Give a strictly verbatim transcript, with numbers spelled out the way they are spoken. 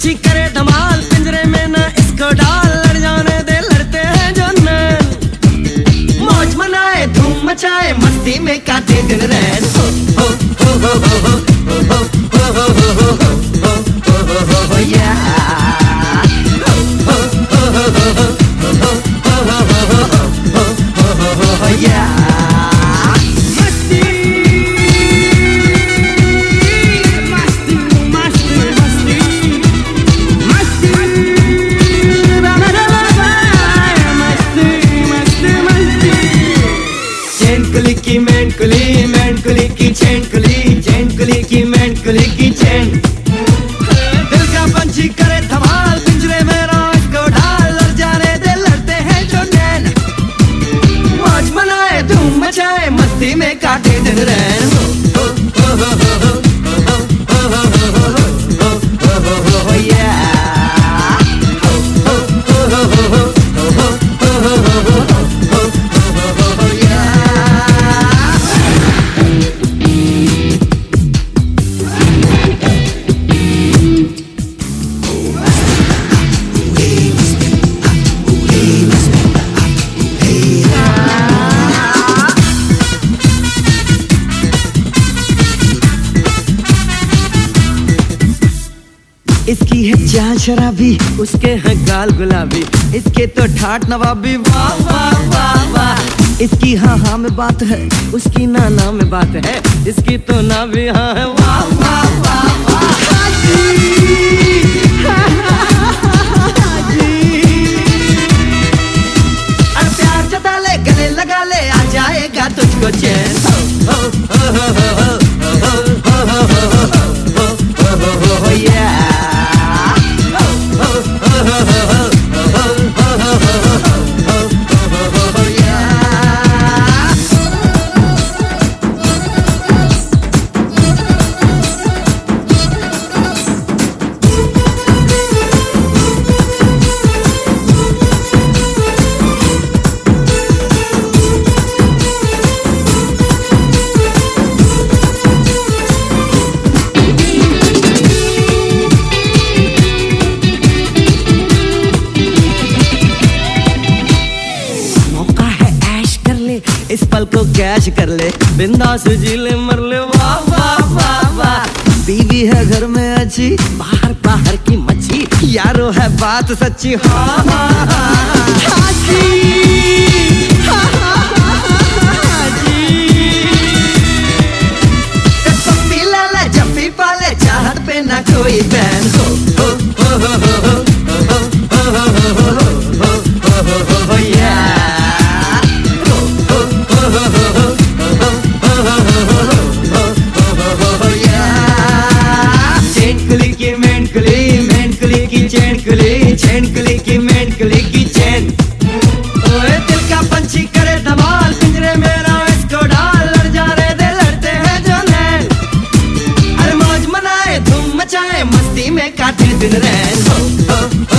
पंछी करे धमाल, पिंजरे में न इसको डाल, लड़ जाने दे लड़ते हैं जो नैन। मौज मनाए धूम मचाए मस्ती में काटे दिन रैन। हो हो हो हो हो हो हो हो हो हो हो हो हो हो या हो हो हो हो हो हो हो हो हो हो या। की मैन कुली मैन कुली की चैन कुली चैन कुली की मैन कुली की चैन। दिल का पंछी करे धमाल, पिंजरे में रात को डाल, लड़ जाने दे लड़ते हैं जो नैन। मौज मनाए धूम मचाए मस्ती में काटे दिन रैन। हो हो हो हो हो हो हो हो हो हो हो हो हो या हो हो हो हो हो हो हो हो हो हो हो या। इसकी है चाल शराबी, उसके हैं गाल गुलाबी, इसके तो ठाट नवाबी वाह वाह वाह वाह। इसकी हाँ हाँ में बात है, उसकी ना ना में बात है, इसकी तो ना भी हाँ है वाह वाह वाह वाह जी। अरे प्यार जता ले गले लगा ले आ जाएगा तुझको चैन। हो हो हो हो हो हो हो हो हो हो हो हो या। इस पल को कैश कर ले, बिंदास जी ले मर ले वाह वाह वाह वाह। बीवी है घर में अच्छी, बाहर बाहर की मच्छी, यारो है बात सच्ची हाँ हाँ हाँ जी हाँ हाँ जी। पप्पी लाला जप्पी पाले, चाहत पे ना कोई बैन। हो हो हो हो हो हो हो हो हो हो हो या। चैन कुली चैन कुली की मैन कुली की चैन। ओए दिल का पंछी करे धमाल, पिंजरे में ना इसको डाल, लड़ जाने दे लड़ते हैं जो नैन। अरे मौज मनाए धूम मचाए मस्ती में काटे दिन रैन। हो हो